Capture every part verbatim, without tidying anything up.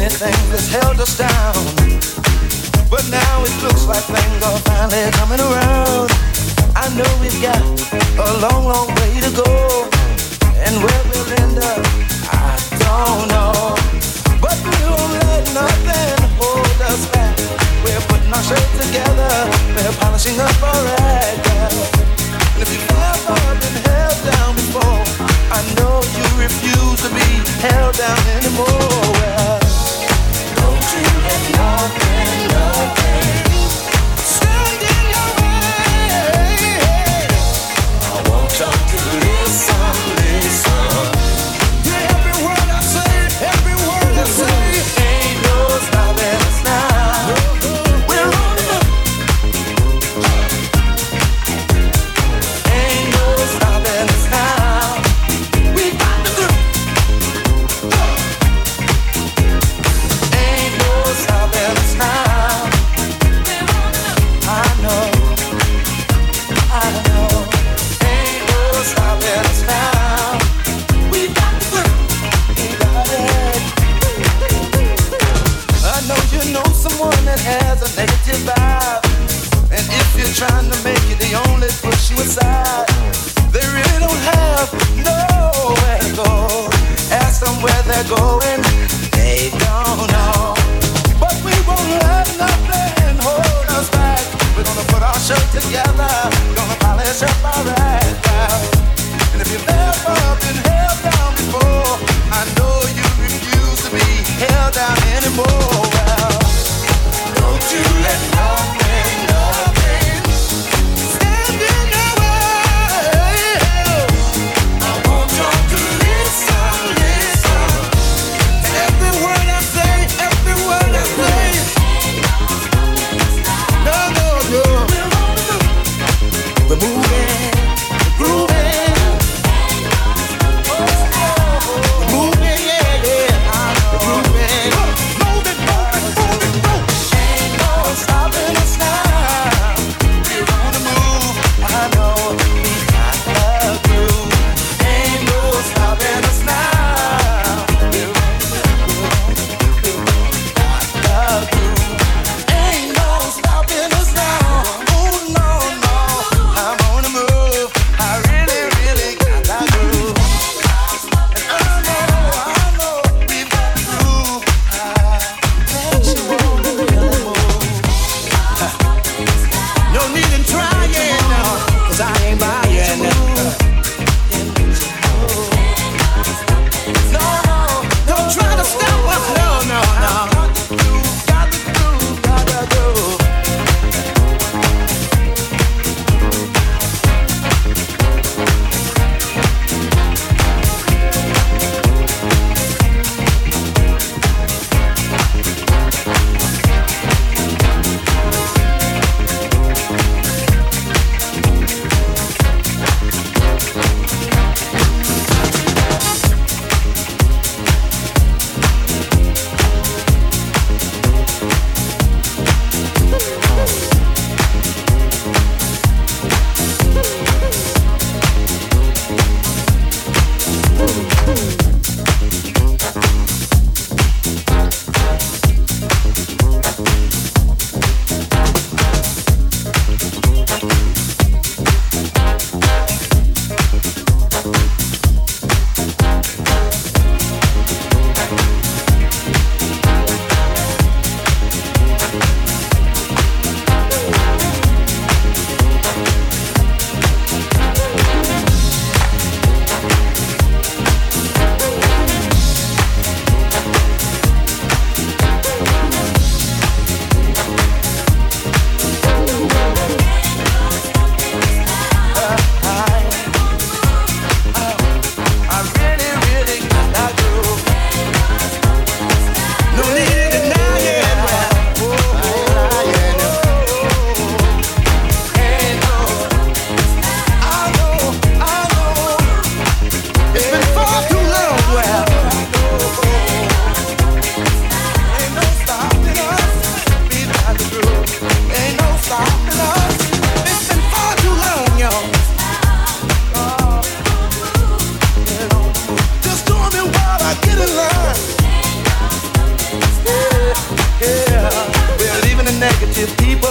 things that's held us down. But now it looks like things are finally coming around. I know we've got a long, long way to go, and where we'll end up, I don't know. But we won't let nothing hold us back. We're putting our shit together, we're polishing up our act, girl. And if you've ever been held down before, I know you refuse to be held down anymore. Well, don't you let nothing, nothing stand in your way. I want you to listen, listen to every word I say, every word I say. Ain't no stopping us now. We're on the move. Ain't no stopping us now. We got the groove. Ain't no stopping us now. I know, I know. Ain't no stopping us now. We got the groove. We got it. I know you know someone that has a negative vibe, and if you're trying to make it, they only push you aside. They really don't have nowhere to go. Ask them where they're going, they don't know. But we won't let nothing hold us back. We're gonna put our shirt together, gonna polish up our act out. And if you've never been held down before, I know you refuse to be held down anymore. Well, don't you let nothing, nothing stand in your way. I want you to listen, listen to every word I say, every word I say. No, no, no. We're moving.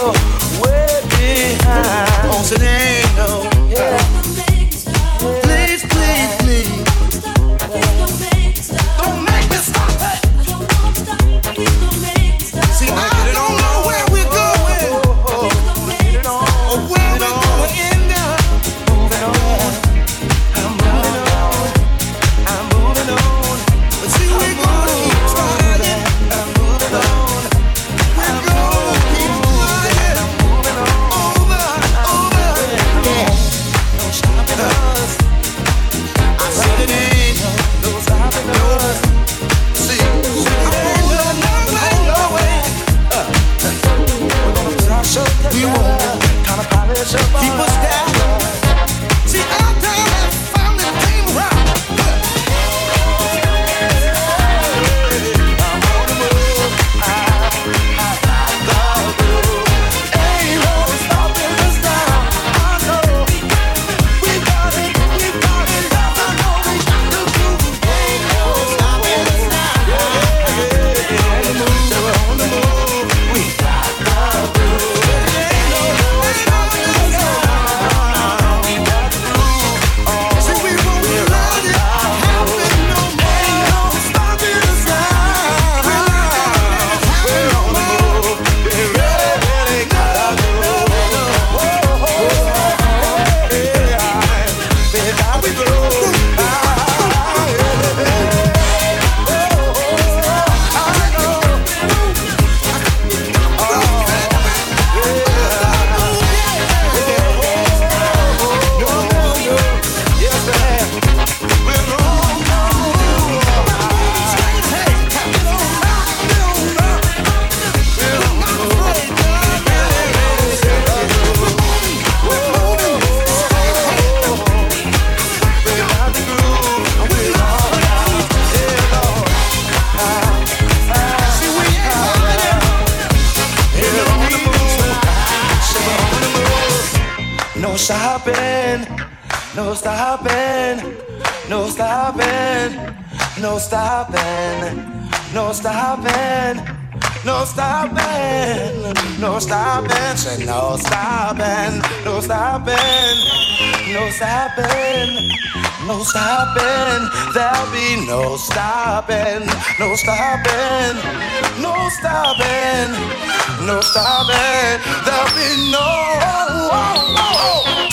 way behind. Oh, so they ain't no. Yeah. Please, please, please. Don't make me stop it. See, I don't know where we're going or where we're going to end up. Moving on, I'm moving on, I'm moving on. But see, we're gonna keep trying. I'm moving on, We're gonna keep trying. I'm moving on. Over, over. Yeah. No stopping us, I said it ain't no stopping us. See, ain't no, no way, no way. We're gonna put our show together. We won't. Kind of polish up Keep our us down. See, our time has finally came around. Ain't no stopping us now. I know we got it, we got it. I know we got the groove. Ain't no stopping us now. On the move, so we're on the move. We got the groove. Ain't no stopping us now. We got the groove. See, we won't let it happen no more. Ain't no stopping us now. We're on the move. We really got the groove. We got the groove. No stopping, no stopping, no stopping, no stopping, no stopping, no stopping, no stopping, say no stopping, no stopping, no stopping, no stopping, there'll be no stopping, no stopping, no stopping, no stopping, there'll be no. Oh, oh, oh.